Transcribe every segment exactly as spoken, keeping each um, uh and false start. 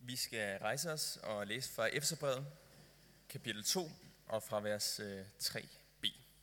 Vi skal rejse os og læse fra Efeserbrevet, kapitel to, og fra vers tre b.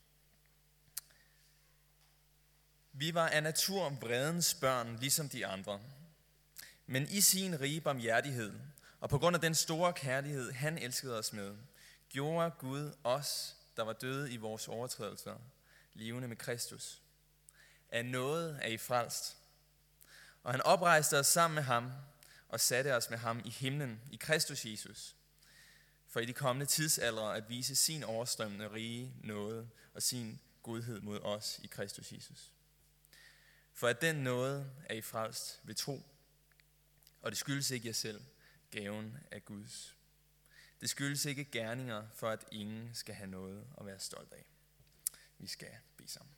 Vi var af natur vredens børn, ligesom de andre. Men i sin rige barmhjertighed, og på grund af den store kærlighed, han elskede os med, gjorde Gud os, der var døde i vores overtrædelser, levende med Kristus. Af nåde er I frelst. Og han oprejste os sammen med ham, og satte os med ham i himlen, i Kristus Jesus, for i de kommende tidsaldre at vise sin overstrømmende rige nåde og sin godhed mod os i Kristus Jesus. For at den nåde er I frelst ved tro, og det skyldes ikke jer selv, gaven af Guds. Det skyldes ikke gerninger, for at ingen skal have noget at være stolt af. Vi skal bede sammen.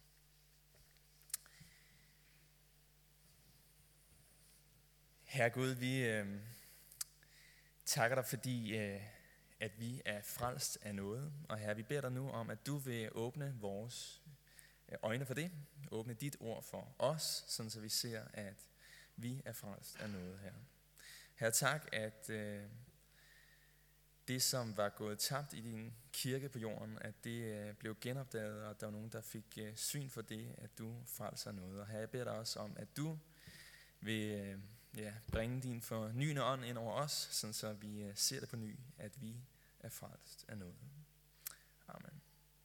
Herre Gud, vi øh, takker dig, fordi øh, at vi er frelst af noget. Og Herre, vi beder dig nu om, at du vil åbne vores øjne for det. Åbne dit ord for os, sådan så vi ser, at vi er frelst af noget, Herre. Herre, tak, at øh, det, som var gået tabt i din kirke på jorden, at det øh, blev genopdaget, og at der var nogen, der fik øh, syn for det, at du frelser noget. Og Herre, jeg beder dig også om, at du vil øh, ja, bringe din fornyende ånd ind over os, sådan så vi øh, ser det på ny, at vi er frelst af noget. Amen.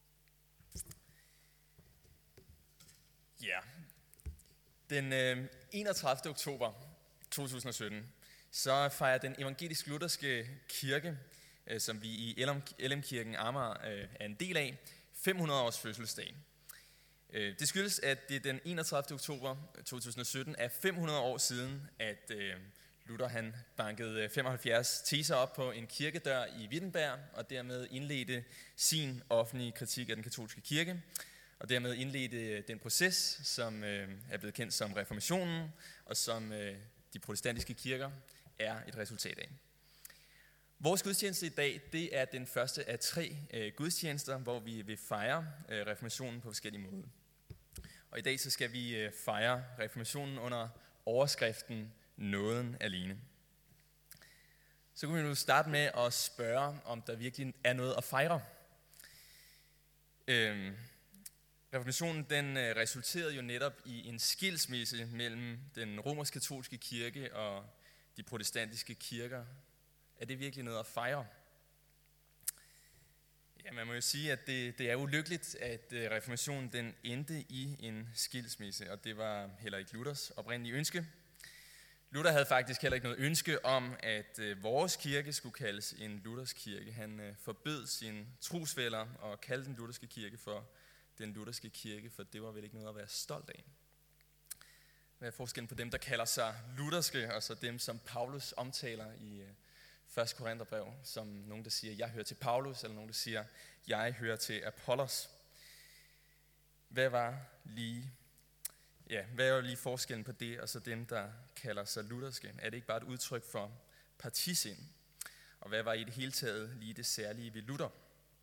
Ja, den øh, enogtredivte oktober to tusind og sytten, så fejrer den evangelisk-lutherske kirke, øh, som vi i L M-kirken Amager øh, er en del af, fem hundrede års fødselsdag. Øh, det skyldes, at det den enogtredivte oktober to tusind og sytten er fem hundrede år siden, at øh, Luther han bankede femoghalvfjerds teser op på en kirkedør i Wittenberg, og dermed indledte sin offentlige kritik af den katolske kirke, og dermed indledte den proces, som øh, er blevet kendt som reformationen, og som øh, de protestantiske kirker er et resultat af. Vores gudstjeneste i dag, det er den første af tre øh, gudstjenester, hvor vi vil fejre øh, reformationen på forskellige måder. Og i dag så skal vi øh, fejre reformationen under overskriften Nåden alene. Så kan vi nu starte med at spørge, om der virkelig er noget at fejre. Øh, Reformationen den resulterede jo netop i en skilsmisse mellem den romersk-katolske kirke og de protestantiske kirker. Er det virkelig noget at fejre? Ja, man må jo sige, at det, det er ulykkeligt, at reformationen den endte i en skilsmisse, og det var heller ikke Luthers oprindelige ønske. Luther havde faktisk heller ikke noget ønske om, at vores kirke skulle kaldes en Luthers kirke. Han forbød sine trosfæller og kaldte den lutherske kirke for den lutherske kirke, for det var vel ikke noget at være stolt af. Hvad er forskellen på dem, der kalder sig lutherske, og så dem, som Paulus omtaler i første Korintherbrev, som nogen, der siger, jeg hører til Paulus, eller nogen, der siger, jeg hører til Apollos. Hvad var lige, ja, hvad var lige forskellen på det, og så dem, der kalder sig lutherske? Er det ikke bare et udtryk for partisind? Og hvad var i det hele taget lige det særlige ved Luther?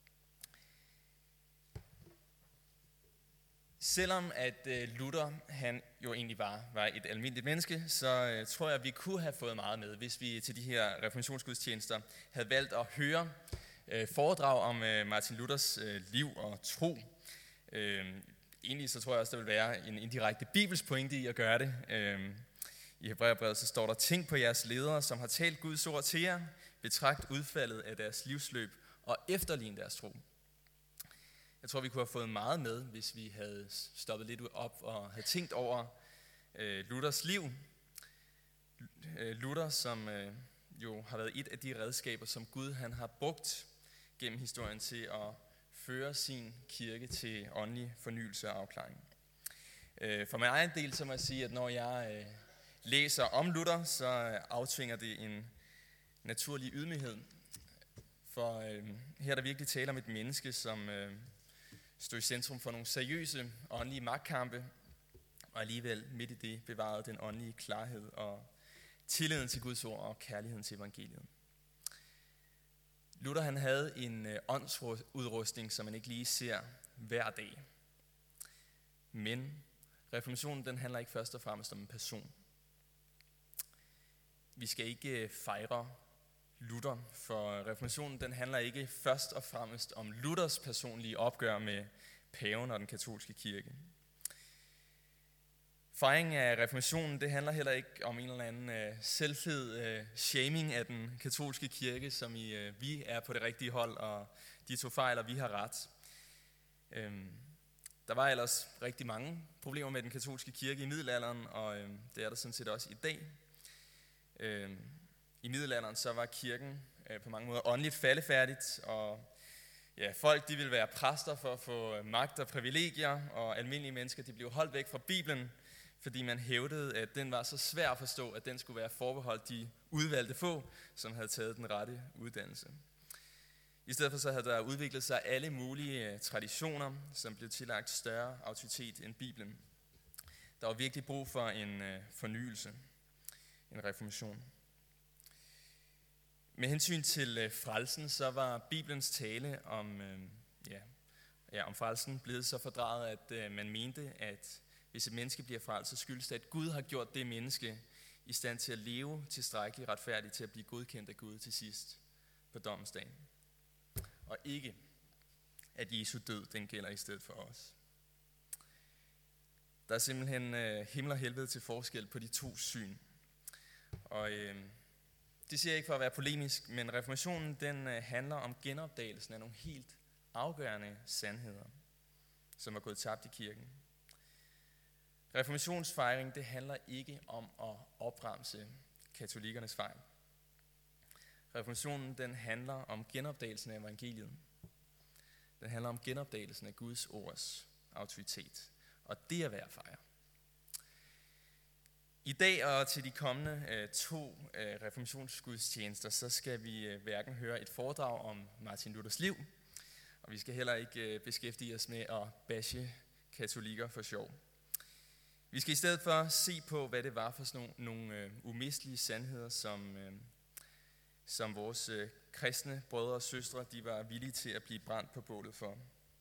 Selvom at Luther han jo egentlig var, var et almindeligt menneske, så uh, tror jeg, at vi kunne have fået meget med, hvis vi til de her reformationsgudstjenester havde valgt at høre uh, foredrag om uh, Martin Luthers uh, liv og tro. Uh, egentlig så tror jeg også, der vil være en indirekte bibelsk pointe i at gøre det. Uh, I Hebræerbrevet så står der, tænk på jeres ledere, som har talt Guds ord til jer, betragt udfaldet af deres livsløb og efterligne deres tro. Jeg tror, vi kunne have fået meget med, hvis vi havde stoppet lidt op og havde tænkt over øh, Luthers liv. Øh, Luther, som øh, jo har været et af de redskaber, som Gud han har brugt gennem historien til at føre sin kirke til åndelig fornyelse og afklaring. Øh, for min egen del, så må jeg sige, at når jeg øh, læser om Luther, så aftvinger det en naturlig ydmyghed. For øh, her er der virkelig tale om et menneske, som Øh, stod i centrum for nogle seriøse åndelige magtkampe, og alligevel midt i det bevarede den åndelige klarhed og tilliden til Guds ord og kærligheden til evangeliet. Luther han havde en åndsudrustning, som man ikke lige ser hver dag. Men reformationen den handler ikke først og fremmest om en person. Vi skal ikke fejre Luther, for reformationen den handler ikke først og fremmest om Luthers personlige opgør med paven og den katolske kirke. Fejringen af reformationen det handler heller ikke om en eller anden øh, selvfed øh, shaming af den katolske kirke, som i øh, vi er på det rigtige hold, og de to fejler, vi har ret. Øhm, der var ellers rigtig mange problemer med den katolske kirke i middelalderen, og øh, det er der sådan set også i dag. Øhm, I middelalderen så var kirken øh, på mange måder åndeligt faldefærdigt, og ja, folk de ville være præster for at få magt og privilegier, og almindelige mennesker de blev holdt væk fra Bibelen, fordi man hævdede, at den var så svær at forstå, at den skulle være forbeholdt de udvalgte få, som havde taget den rette uddannelse. I stedet for så havde der udviklet sig alle mulige traditioner, som blev tillagt større autoritet end Bibelen. Der var virkelig brug for en øh, fornyelse, en reformation. Med hensyn til øh, frelsen, så var Bibelens tale om, øh, ja, ja, om frelsen blevet så fordraget, at øh, man mente, at hvis et menneske bliver frelst, så skyldes det, at Gud har gjort det menneske i stand til at leve tilstrækkeligt retfærdigt til at blive godkendt af Gud til sidst på dommensdagen. Og ikke, at Jesu død, den gælder i stedet for os. Der er simpelthen øh, himmel og helvede til forskel på de to syn. Og øh, det siger jeg ikke for at være polemisk, men reformationen den øh, handler om genopdagelsen af nogle helt afgørende sandheder, som er gået tabt i kirken. Reformationsfejring, det handler ikke om at opremse katolikernes fejl. Reformationen, den handler om genopdagelsen af evangeliet. Den handler om genopdagelsen af Guds ords autoritet. Og det er værd at fejre. I dag og til de kommende øh, to øh, reformationsgudstjenester, så skal vi øh, hverken høre et foredrag om Martin Luthers liv, og vi skal heller ikke øh, beskæftige os med at bashe katolikker for sjov. Vi skal i stedet for se på, hvad det var for sådan nogle, nogle øh, umistelige sandheder, som, øh, som vores øh, kristne brødre og søstre de var villige til at blive brændt på bålet for.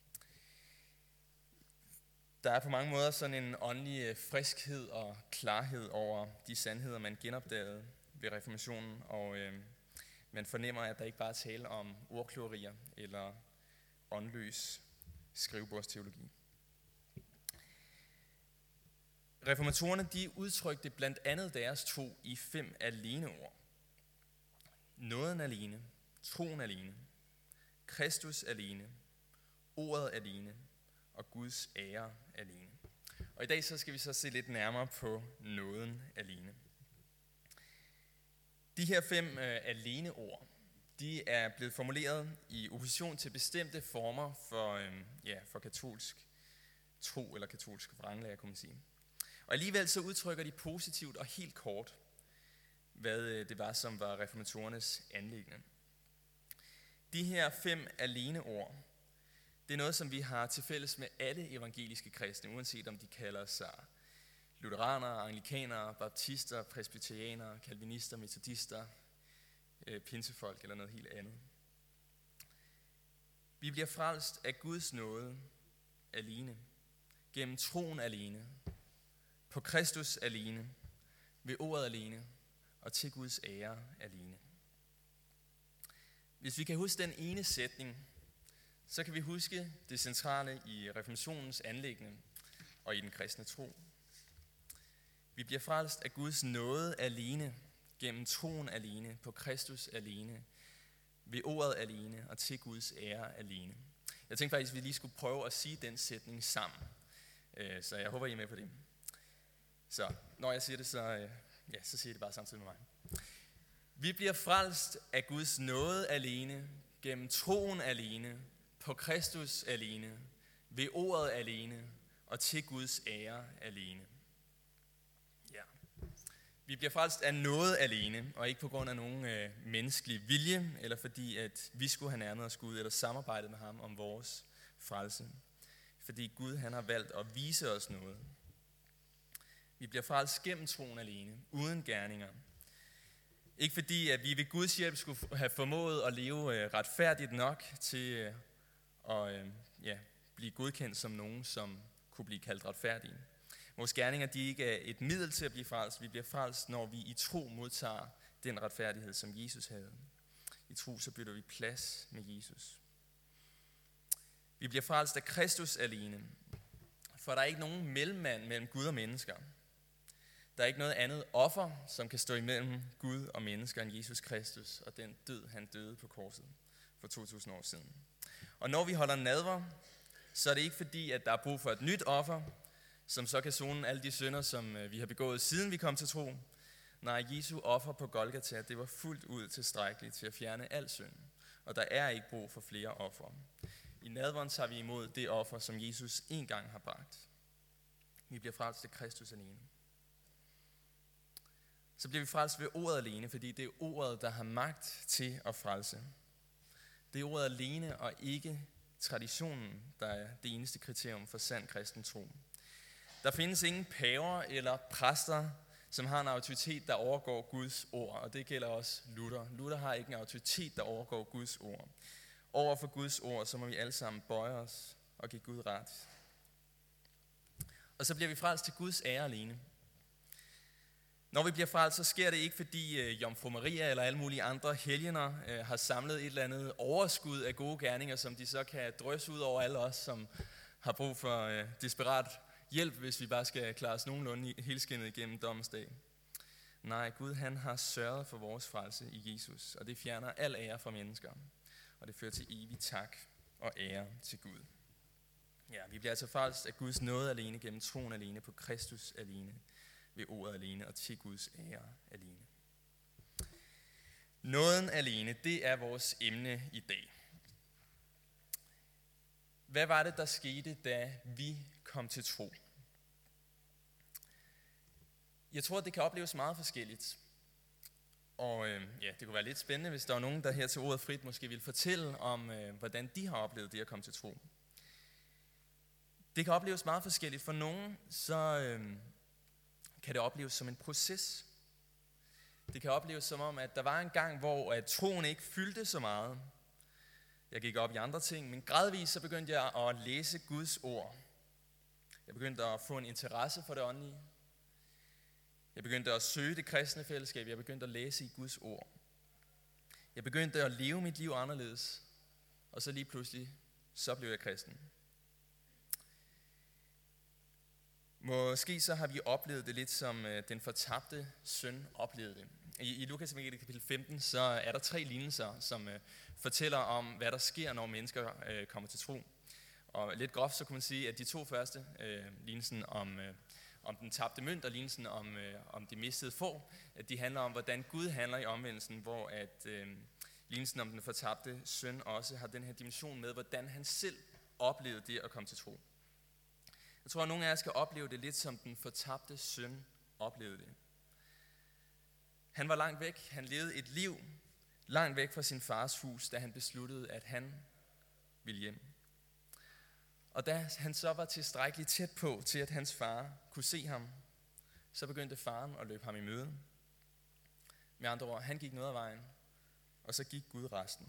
Der er på mange måder sådan en åndelig øh, friskhed og klarhed over de sandheder, man genopdagede ved reformationen, og øh, man fornemmer, at der ikke bare er tale om ordkløverier eller åndløs skrivebordsteologi. Reformatorerne de udtrykte blandt andet deres tro i fem aleneord. Nåden alene, troen alene, Kristus alene, ordet alene og Guds ære alene. Og i dag så skal vi så se lidt nærmere på nåden alene. De her fem øh, aleneord, de er blevet formuleret i opposition til bestemte former for, øh, ja, for katolsk tro eller katolsk vranglære, kunne man sige. Og alligevel så udtrykker de positivt og helt kort, hvad det var, som var reformatorernes anliggende. De her fem aleneord, det er noget, som vi har til fælles med alle evangeliske kristne, uanset om de kalder sig lutheranere, anglikanere, baptister, presbyterianere, kalvinister, metodister, pinsefolk eller noget helt andet. Vi bliver frelst af Guds nåde alene, gennem troen alene, på Kristus alene, ved ordet alene og til Guds ære alene. Hvis vi kan huske den ene sætning, så kan vi huske det centrale i reformationens anliggende og i den kristne tro. Vi bliver frelst af Guds nåde alene, gennem troen alene, på Kristus alene, ved ordet alene og til Guds ære alene. Jeg tænkte faktisk, at vi lige skulle prøve at sige den sætning sammen. Så jeg håber, I er med på det. Så når jeg siger det, så, ja, så siger jeg det bare samtidig med mig. Vi bliver frelst af Guds nåde alene, gennem troen alene, på Kristus alene, ved ordet alene og til Guds ære alene. Ja. Vi bliver frelst af noget alene, og ikke på grund af nogen øh, menneskelig vilje, eller fordi at vi skulle have nærmet os Gud, eller samarbejdet med ham om vores frelse. Fordi Gud han har valgt at vise os noget. Vi bliver frelst gennem troen alene, uden gerninger. Ikke fordi, at vi ved Guds hjælp skulle have formået at leve retfærdigt nok til at ja, blive godkendt som nogen, som kunne blive kaldt retfærdige. Vores gerninger de ikke er et middel til at blive frelst. Vi bliver frelst, når vi i tro modtager den retfærdighed, som Jesus havde. I tro så bytter vi plads med Jesus. Vi bliver frelst af Kristus alene, for der er ikke nogen mellemmand mellem Gud og mennesker. Der er ikke noget andet offer, som kan stå imellem Gud og mennesker end Jesus Kristus og den død, han døde på korset for to tusind år siden. Og når vi holder nadver, så er det ikke fordi, at der er brug for et nyt offer, som så kan sone alle de synder, som vi har begået, siden vi kom til tro. Nej, Jesu offer på Golgata, det var fuldt ud tilstrækkeligt til at fjerne al synd. Og der er ikke brug for flere offer. I nadveren tager vi imod det offer, som Jesus en gang har bragt. Vi bliver frelst til Kristus alene. Så bliver vi frelst ved ordet alene, fordi det er ordet, der har magt til at frelse. Det er ordet alene og ikke traditionen, der er det eneste kriterium for sand kristen tro. Der findes ingen paver eller præster, som har en autoritet, der overgår Guds ord, og det gælder også Luther. Luther har ikke en autoritet, der overgår Guds ord. Over for Guds ord, så må vi alle sammen bøje os og give Gud ret. Og så bliver vi frelst til Guds ære alene. Når vi bliver frelst, så sker det ikke, fordi øh, Jomfru Maria eller alle mulige andre helgener øh, har samlet et eller andet overskud af gode gerninger, som de så kan drysse ud over alle os, som har brug for øh, desperat hjælp, hvis vi bare skal klare os nogenlunde helskindet igennem dommens dag. Nej, Gud han har sørget for vores frelse i Jesus, og det fjerner al ære fra mennesker, og det fører til evig tak og ære til Gud. Ja, vi bliver altså frelst af Guds nåde alene, gennem troen alene, på Kristus alene, ved ordet alene og til Guds ære alene. Nåden alene, det er vores emne i dag. Hvad var det, der skete, da vi kom til tro? Jeg tror, det kan opleves meget forskelligt. Og øh, ja, det kunne være lidt spændende, hvis der var nogen, der her til ordet frit måske ville fortælle om, øh, hvordan de har oplevet det at komme til tro. Det kan opleves meget forskelligt. For nogen, så øh, kan det opleves som en proces. Det kan opleves som om, at der var en gang, hvor at troen ikke fyldte så meget. Jeg gik op i andre ting, men gradvist så begyndte jeg at læse Guds ord. Jeg begyndte at få en interesse for det åndelige. Jeg begyndte at søge det kristne fællesskab. Jeg begyndte at læse i Guds ord. Jeg begyndte at leve mit liv anderledes. Og så lige pludselig, så blev jeg kristen. Måske så har vi oplevet det lidt som den fortabte søn oplevede det. I, i Lukas evangeliet kapitel femten, så er der tre lignelser, som uh, fortæller om, hvad der sker, når mennesker uh, kommer til tro. Og lidt groft så kunne man sige, at de to første, uh, lignelsen om, uh, om den tabte mønt og lignelsen om, uh, om de mistede får, at de handler om, hvordan Gud handler i omvendelsen, hvor at uh, lignelsen om den fortabte søn også har den her dimension med, hvordan han selv oplevede det at komme til tro. Jeg tror, at nogle af jer skal opleve det lidt, som den fortabte søn oplevede det. Han var langt væk. Han levede et liv langt væk fra sin fars hus, da han besluttede, at han ville hjem. Og da han så var tilstrækkeligt tæt på, til at hans far kunne se ham, så begyndte faren at løbe ham i møde. Med andre ord, han gik noget af vejen, og så gik Gud resten.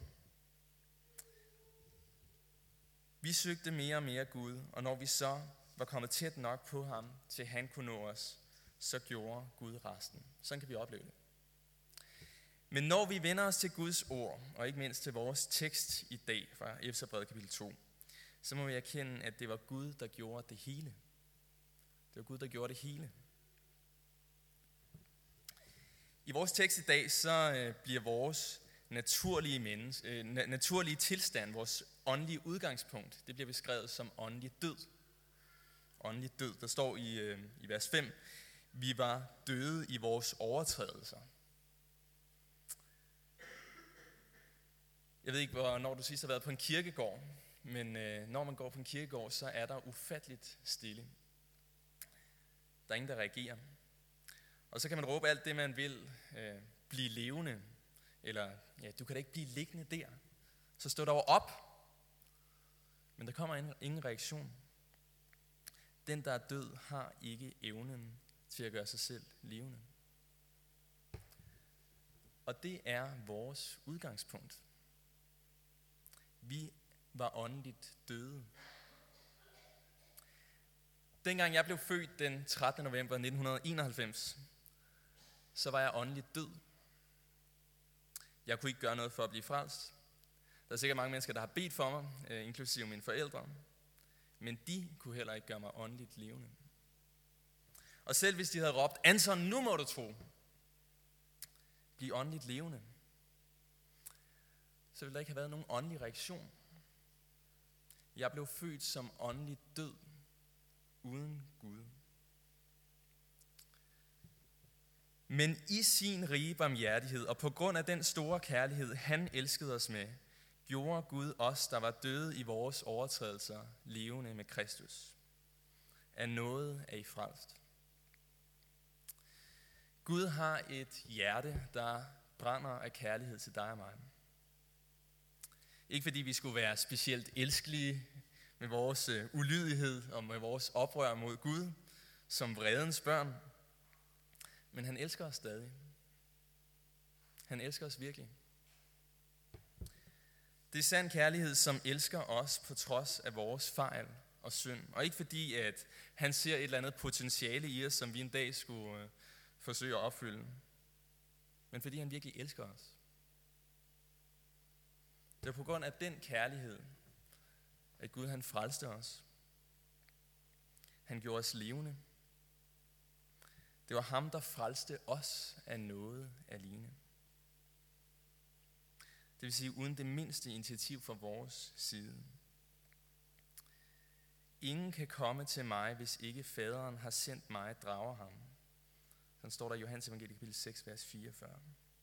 Vi søgte mere og mere Gud, og når vi så var kommet tæt nok på ham, til han kunne nå os, så gjorde Gud resten. Sådan kan vi opleve det. Men når vi vender os til Guds ord, og ikke mindst til vores tekst i dag fra Efeserbrevet kapitel to, så må vi erkende, at det var Gud, der gjorde det hele. Det var Gud, der gjorde det hele. I vores tekst i dag, så bliver vores naturlige, menneske, øh, naturlige tilstand, vores åndelige udgangspunkt, det bliver beskrevet som åndelig død. Åndelig død. Der står i, øh, i vers fem, vi var døde i vores overtrædelser. Jeg ved ikke, hvornår du sidst har været på en kirkegård, men øh, når man går på en kirkegård, så er der ufatteligt stille. Der er ingen, der reagerer. Og så kan man råbe alt det, man vil, øh, blive levende, eller ja, du kan da ikke blive liggende der. Så stå dog op. Men der kommer ingen reaktion. Den, der er død, har ikke evnen til at gøre sig selv levende. Og det er vores udgangspunkt. Vi var åndeligt døde. Dengang jeg blev født den trettende november nitten enoghalvfems, så var jeg åndeligt død. Jeg kunne ikke gøre noget for at blive frelst. Der er sikkert mange mennesker, der har bedt for mig, øh, inklusive mine forældre. Men de kunne heller ikke gøre mig åndeligt levende. Og selv hvis de havde råbt, Anton, nu må du tro, blive åndeligt levende, så ville der ikke have været nogen åndelig reaktion. Jeg blev født som åndelig død, uden Gud. Men i sin rige barmhjertighed, og på grund af den store kærlighed, han elskede os med, gjorde Gud os, der var døde i vores overtrædelser, levende med Kristus. Af noget er I frelst. Gud har et hjerte, der brænder af kærlighed til dig og mig. Ikke fordi vi skulle være specielt elskelige med vores ulydighed og med vores oprør mod Gud, som vredens børn, men han elsker os stadig. Han elsker os virkelig. Det er sand kærlighed, som elsker os på trods af vores fejl og synd. Og ikke fordi, at han ser et eller andet potentiale i os, som vi en dag skulle øh, forsøge at opfylde. Men fordi han virkelig elsker os. Det er på grund af den kærlighed, at Gud han frelste os. Han gjorde os levende. Det var ham, der frelste os af noget alene. Det vil sige uden det mindste initiativ fra vores side. Ingen kan komme til mig, hvis ikke faderen har sendt mig, drager ham. Sådan står der i Johannes evangeliet kapitel seks, vers fireogfyrre.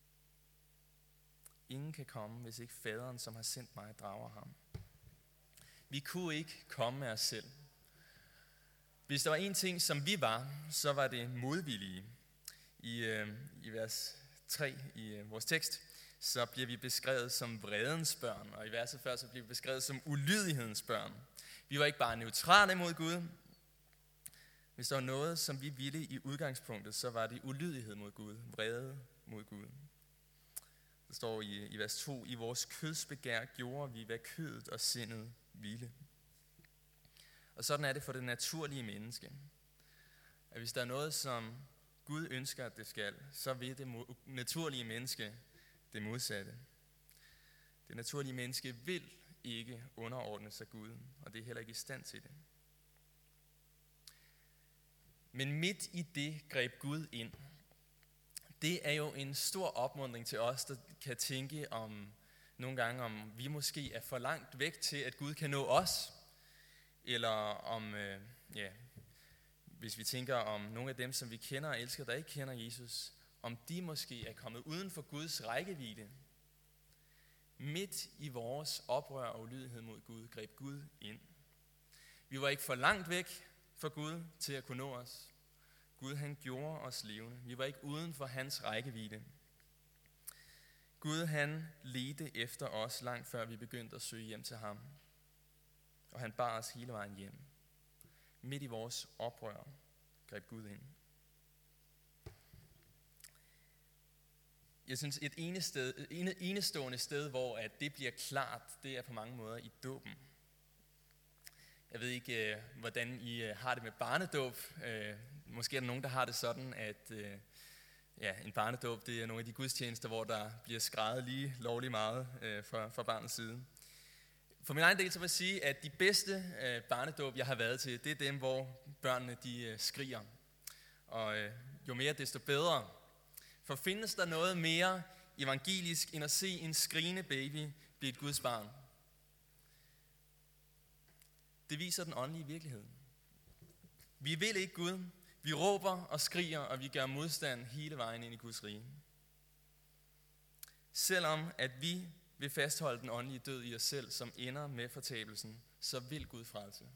Ingen kan komme, hvis ikke faderen, som har sendt mig, drager ham. Vi kunne ikke komme af os selv. Hvis der var en ting, som vi var, så var det modvillige. I, øh, i vers tre i øh, vores tekst, så bliver vi beskrevet som vredens børn, og i verset før, så bliver vi beskrevet som ulydighedens børn. Vi var ikke bare neutrale mod Gud. Hvis der var noget, som vi ville i udgangspunktet, så var det ulydighed mod Gud, vrede mod Gud. Der står i, i vers to, i vores kødsbegær gjorde vi, hvad kødet og sindet ville. Og sådan er det for det naturlige menneske. At hvis der er noget, som Gud ønsker, at det skal, så vil det naturlige menneske det modsatte. Det naturlige menneske vil ikke underordne sig Gud, og det er heller ikke i stand til det. Men midt i det greb Gud ind. Det er jo en stor opmuntring til os, der kan tænke om nogle gange, om vi måske er for langt væk til, at Gud kan nå os. Eller om, øh, ja, hvis vi tænker om nogle af dem, som vi kender og elsker, der ikke kender Jesus, om de måske er kommet uden for Guds rækkevidde. Midt i vores oprør og ulydighed mod Gud, greb Gud ind. Vi var ikke for langt væk fra Gud til at kunne nå os. Gud han gjorde os levende. Vi var ikke uden for hans rækkevidde. Gud han ledte efter os langt før vi begyndte at søge hjem til ham. Og han bar os hele vejen hjem. Midt i vores oprør greb Gud ind. Jeg synes, et ene sted, et enestående sted, hvor at det bliver klart, det er på mange måder i dåben. Jeg ved ikke, hvordan I har det med barnedåb. Måske er der nogen, der har det sådan, at ja, en barnedåb, det er nogle af de gudstjenester, hvor der bliver skreget lige lovlig meget fra, fra barnets side. For min egen del så vil jeg sige, at de bedste øh, barnedåb, jeg har været til, det er dem, hvor børnene de øh, skriger. Og øh, jo mere, desto bedre. For findes der noget mere evangelisk, end at se en skrigende baby blive et Guds barn? Det viser den åndelige virkelighed. Vi vil ikke Gud. Vi råber og skriger, og vi gør modstand hele vejen ind i Guds rige. Selvom at vi vil fastholde den åndelige død i os selv, som ender med fortabelsen, så vil Gud frelse.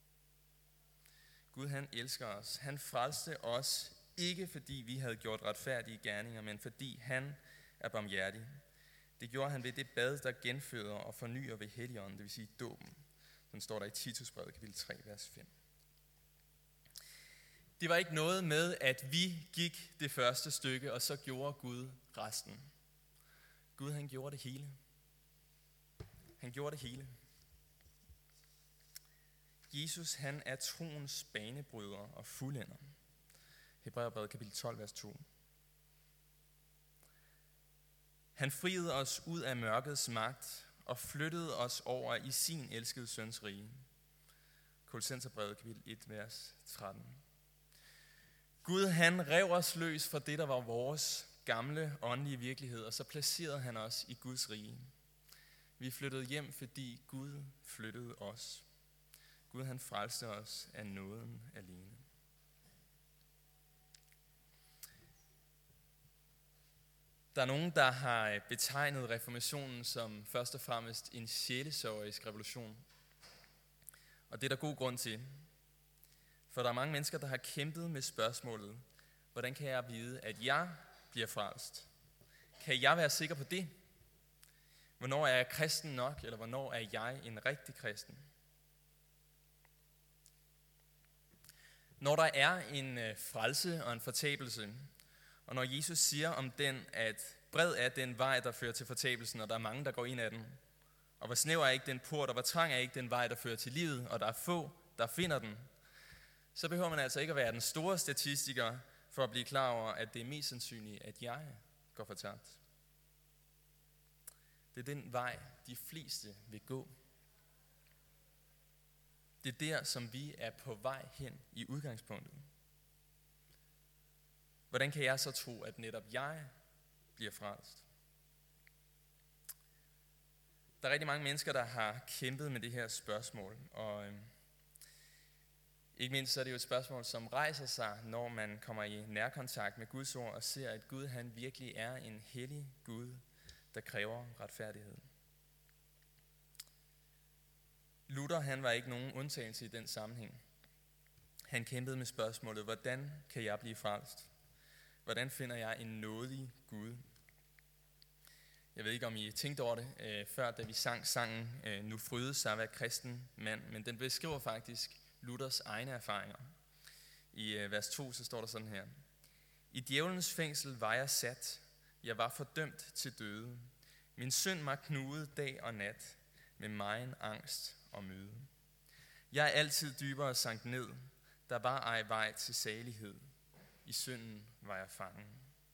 Gud han elsker os. Han frelste os, ikke fordi vi havde gjort retfærdige gerninger, men fordi han er barmhjertig. Det gjorde han ved det bad, der genføder og fornyer ved Helligånden, det vil sige dåben. Den står der i Titusbrevet kapitel tre, vers fem. Det var ikke noget med, at vi gik det første stykke, og så gjorde Gud resten. Gud han gjorde det hele. Han gjorde det hele. Jesus han er troens banebryder og fuldender. Hebræerbrevet kapitel tolv, vers to. Han friede os ud af mørkets magt og flyttede os over i sin elskede søns rige. Kolossenserbrevet kapitel et, vers tretten. Gud, han rev os løs fra det, der var vores gamle åndelige virkelighed, og så placerede han os i Guds rige. Vi flyttede hjem, fordi Gud flyttede os. Gud, han frelste os af nåden alene. Der er nogen, der har betegnet reformationen som først og fremmest en sjælesørgerisk revolution. Og det er der god grund til. For der er mange mennesker, der har kæmpet med spørgsmålet, hvordan kan jeg vide, at jeg bliver frelst? Kan jeg være sikker på det? Hvornår er jeg kristen nok, eller hvornår er jeg en rigtig kristen? Når der er en frelse og en fortabelse, og når Jesus siger om den, at bred er den vej, der fører til fortabelsen, og der er mange, der går ind ad den, og hvor snæver er ikke den port, og hvor trang er ikke den vej, der fører til livet, og der er få, der finder den, så behøver man altså ikke at være den store statistiker, for at blive klar over, at det er mest sandsynligt, at jeg går fortabt. Det er den vej, de fleste vil gå. Det er der, som vi er på vej hen i udgangspunktet. Hvordan kan jeg så tro, at netop jeg bliver frelst? Der er rigtig mange mennesker, der har kæmpet med det her spørgsmål, og øh, ikke mindst så er det jo et spørgsmål, som rejser sig, når man kommer i nærkontakt med Guds ord og ser, at Gud han virkelig er en hellig Gud, der kræver retfærdighed. Luther han var ikke nogen undtagelse i den sammenhæng. Han kæmpede med spørgsmålet, hvordan kan jeg blive frelst? Hvordan finder jeg en nådig Gud? Jeg ved ikke, om I tænkte over det, øh, før da vi sang sangen, øh, nu fryde sig at være kristen mand, men den beskriver faktisk Luthers egne erfaringer. I øh, vers to, så står der sådan her. I djævelens fængsel var jeg sat, jeg var fordømt til døde. Min synd mig knude dag og nat, med megen angst og møde. Jeg er altid dybere sank ned, der var ej vej til salighed. I synden var jeg fangen.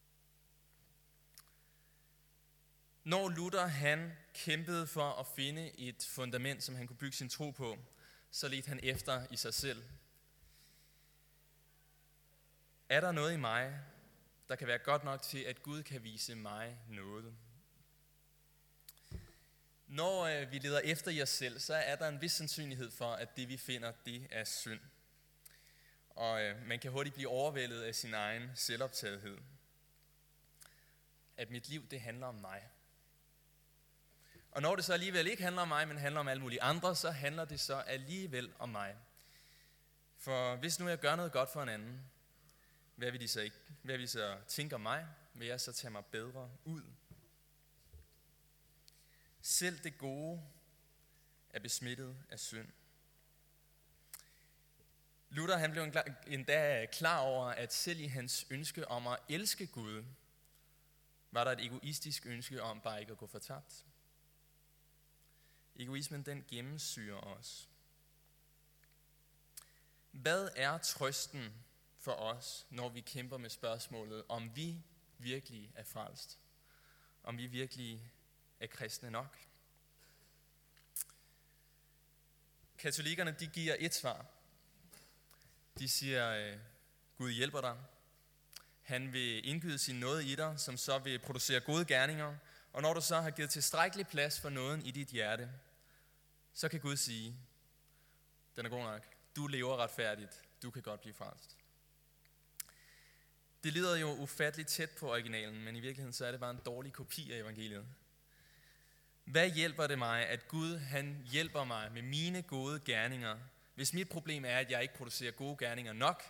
Når Luther han kæmpede for at finde et fundament, som han kunne bygge sin tro på, så ledte han efter i sig selv. Er der noget i mig, der kan være godt nok til, at Gud kan vise mig noget? Når øh, vi leder efter i os selv, så er der en vis sandsynlighed for, at det vi finder, det er synd. Og øh, man kan hurtigt blive overvældet af sin egen selvoptagethed. At mit liv, det handler om mig. Og når det så alligevel ikke handler om mig, men handler om alle mulige andre, så handler det så alligevel om mig. For hvis nu jeg gør noget godt for en anden, hvad vil de så ikke? Hvad vil de så tænke om mig? Vil jeg så tage mig bedre ud? Selv det gode er besmittet af synd. Luther han blev endda klar over, at selv i hans ønske om at elske Gud, var der et egoistisk ønske om bare ikke at gå fortabt. Egoismen, den gennemsyrer os. Hvad er trøsten for os, når vi kæmper med spørgsmålet, om vi virkelig er frelst? Om vi virkelig er kristne nok? Katolikkerne, de giver et svar. De siger, Gud hjælper dig. Han vil indgyde sin nåde i dig, som så vil producere gode gerninger. Og når du så har givet tilstrækkelig plads for nåden i dit hjerte, så kan Gud sige, den er god nok. Du lever retfærdigt. Du kan godt blive frelst. Det lyder jo ufatteligt tæt på originalen, men i virkeligheden så er det bare en dårlig kopi af evangeliet. Hvad hjælper det mig, at Gud han hjælper mig med mine gode gerninger, hvis mit problem er, at jeg ikke producerer gode gerninger nok?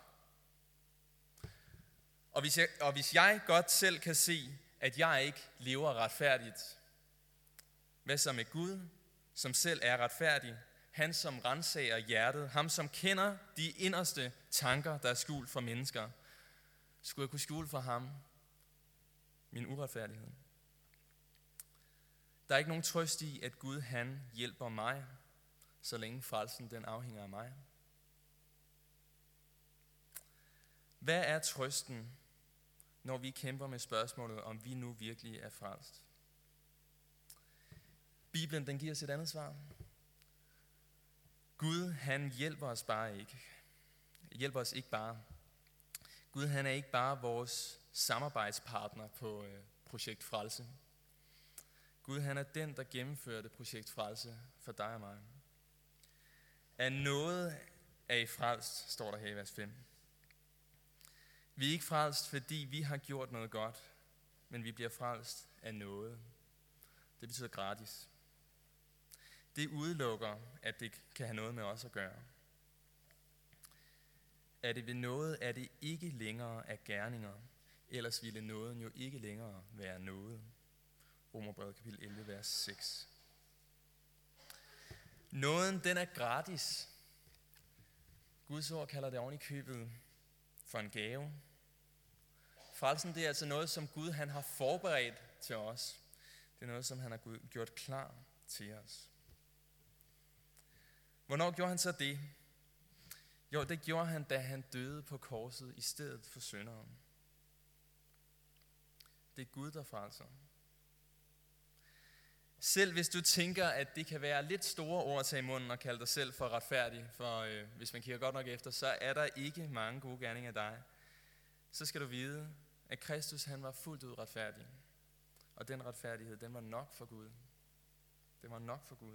Og hvis jeg, og hvis jeg godt selv kan se, at jeg ikke lever retfærdigt, hvad så med Gud, som selv er retfærdig? Han, som renser hjertet, ham, som kender de inderste tanker, der er skjult for mennesker. Skulle jeg kunne skjule for ham min uretfærdighed? Der er ikke nogen trøst i, at Gud han hjælper mig, så længe frelsen den afhænger af mig. Hvad er trøsten, når vi kæmper med spørgsmålet, om vi nu virkelig er frelst? Bibelen, den giver os et andet svar. Gud, han hjælper os bare ikke. Hjælper os ikke bare. Gud, han er ikke bare vores samarbejdspartner på øh, projekt Frelse. Gud, han er den, der gennemførte projekt Frelse for dig og mig. Af noget er I frelst, står der her i vers fem. Vi er ikke frelst, fordi vi har gjort noget godt, men vi bliver frelst af noget. Det betyder gratis. Det udelukker, at det kan have noget med os at gøre. Er det ved noget, er det ikke længere af gerninger, ellers ville nåden jo ikke længere være noget. Romerbrevet kapitel elleve, vers seks. Nåden, den er gratis. Guds ord kalder det oven i købet for en gave. Frelsen, det er altså noget, som Gud han har forberedt til os. Det er noget, som han har gjort klar til os. Hvornår gjorde han så det? Jo, det gjorde han, da han døde på korset i stedet for synderen. Det er Gud, der frelser. Selv hvis du tænker, at det kan være lidt store ord at tage i munden og kalde dig selv for retfærdig, for øh, hvis man kigger godt nok efter, så er der ikke mange gode gerninger af dig. Så skal du vide, at Kristus han var fuldt ud retfærdig. Og den retfærdighed, den var nok for Gud. Den var nok for Gud.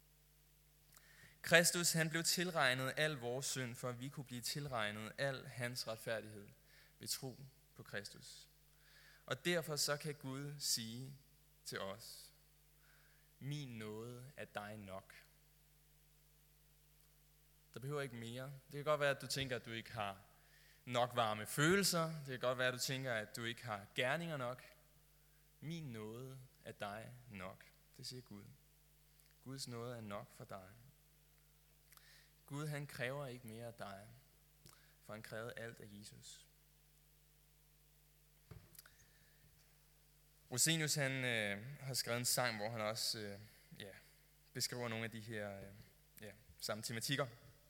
Kristus han blev tilregnet al vores synd, for at vi kunne blive tilregnet al hans retfærdighed ved tro på Kristus. Og derfor så kan Gud sige til os, min nåde er dig nok. Der behøver ikke mere. Det kan godt være, at du tænker, at du ikke har nok varme følelser. Det kan godt være, at du tænker, at du ikke har gerninger nok. Min nåde er dig nok. Det siger Gud. Guds nåde er nok for dig. Gud han kræver ikke mere af dig, for han krævede alt af Jesus. Rosenius han øh, har skrevet en sang, hvor han også øh, ja, beskriver nogle af de her øh, ja, samme tematikker.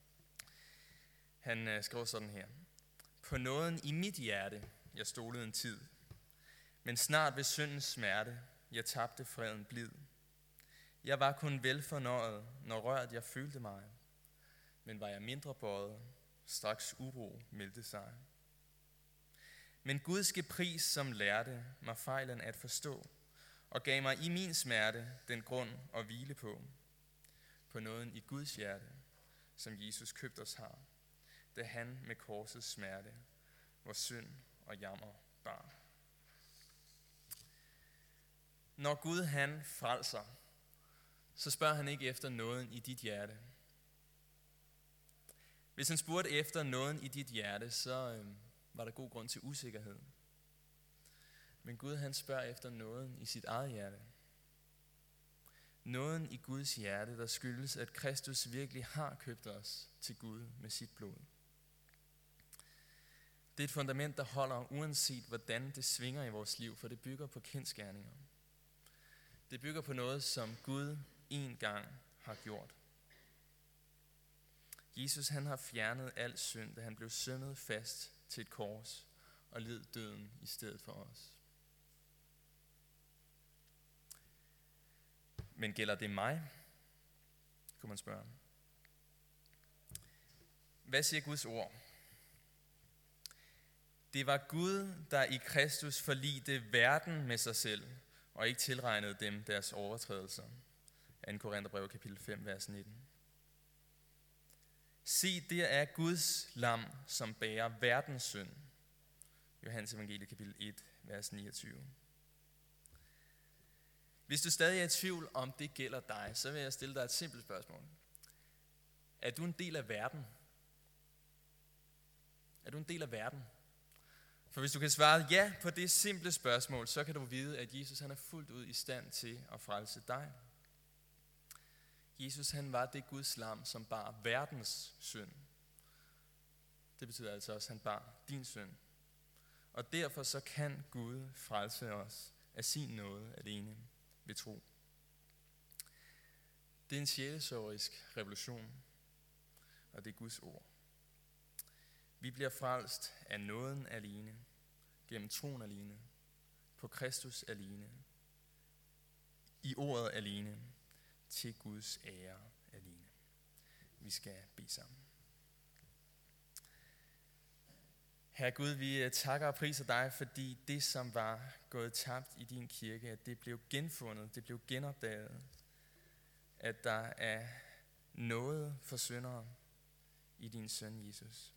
Han øh, skriver sådan her. På nåden i mit hjerte, jeg stolede en tid, men snart ved syndens smerte, jeg tabte freden blid. Jeg var kun velfornøjet, når rørt jeg følte mig, men var jeg mindre bøjet, straks uro meldte sig. Men Guds pris, som lærte mig fejlen at forstå, og gav mig i min smerte den grund at hvile på, på nåden i Guds hjerte, som Jesus købt os har, da han med korsets smerte, vor synd og jammer bar. Når Gud han frelser, så spørger han ikke efter nåden i dit hjerte. Hvis han spurgte efter nåden i dit hjerte, så øh, var der god grund til usikkerhed. Men Gud han spørger efter nåden i sit eget hjerte. Nåden i Guds hjerte, der skyldes, at Kristus virkelig har købt os til Gud med sit blod. Det er et fundament, der holder uanset hvordan det svinger i vores liv, for det bygger på kendsgerninger. Det bygger på noget, som Gud en gang har gjort. Jesus han har fjernet al synd, da han blev sømmet fast til et kors og led døden i stedet for os. Men gælder det mig? Kunne man spørge. Hvad siger Guds ord? Det var Gud, der i Kristus forligte verden med sig selv, og ikke tilregnede dem deres overtrædelser. anden Korintherbrev kapitel fem, vers nitten. Se, det er Guds lam, som bærer verdens synd. Johannes evangeliet kapitel et, vers niogtyve. Hvis du stadig er i tvivl om det gælder dig, så vil jeg stille dig et simpelt spørgsmål. Er du en del af verden? Er du en del af verden? For hvis du kan svare ja på det simple spørgsmål, så kan du vide, at Jesus han er fuldt ud i stand til at frelse dig. Jesus han var det Guds lam, som bar verdens synd. Det betyder altså også, at han bar din synd. Og derfor så kan Gud frelse os af sin nåde alene ved tro. Det er en sjælesorisk revolution, og det er Guds ord. Vi bliver frelst af nåden alene, gennem troen alene, på Kristus alene, i ordet alene, til Guds ære alene. Vi skal bede sammen. Herre Gud, vi takker og priser dig, fordi det, som var gået tabt i din kirke, at det blev genfundet, det blev genopdaget, at der er noget for syndere i din søn Jesus.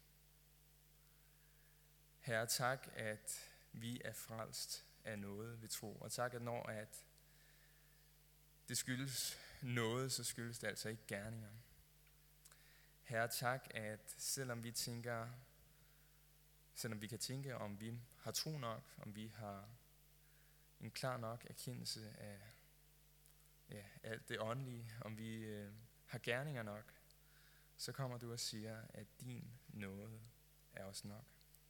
Herre, tak, at vi er frelst af noget ved tro, og tak, at når at det skyldes noget, så skyldes det altså ikke gerninger. Herre, tak, at selvom vi tænker, selvom vi kan tænke, om vi har tro nok, om vi har en klar nok erkendelse af ja, alt det åndelige, om vi øh, har gerninger nok, så kommer du og siger, at din nåde er også nok.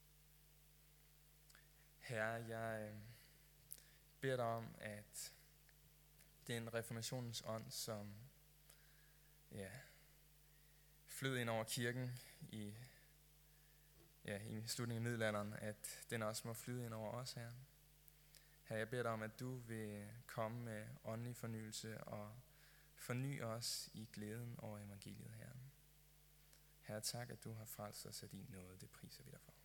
Herre, jeg øh, beder dig om, at den reformationens ånd, som ja, flød ind over kirken i, ja, i slutningen af middelalderen, at den også må flyde ind over os, Herre. Herre, jeg beder dig om, at du vil komme med åndelig fornyelse og forny os i glæden over evangeliet, Herre. Herre, tak, at du har frelst os af din nåde. Det priser vi dig for.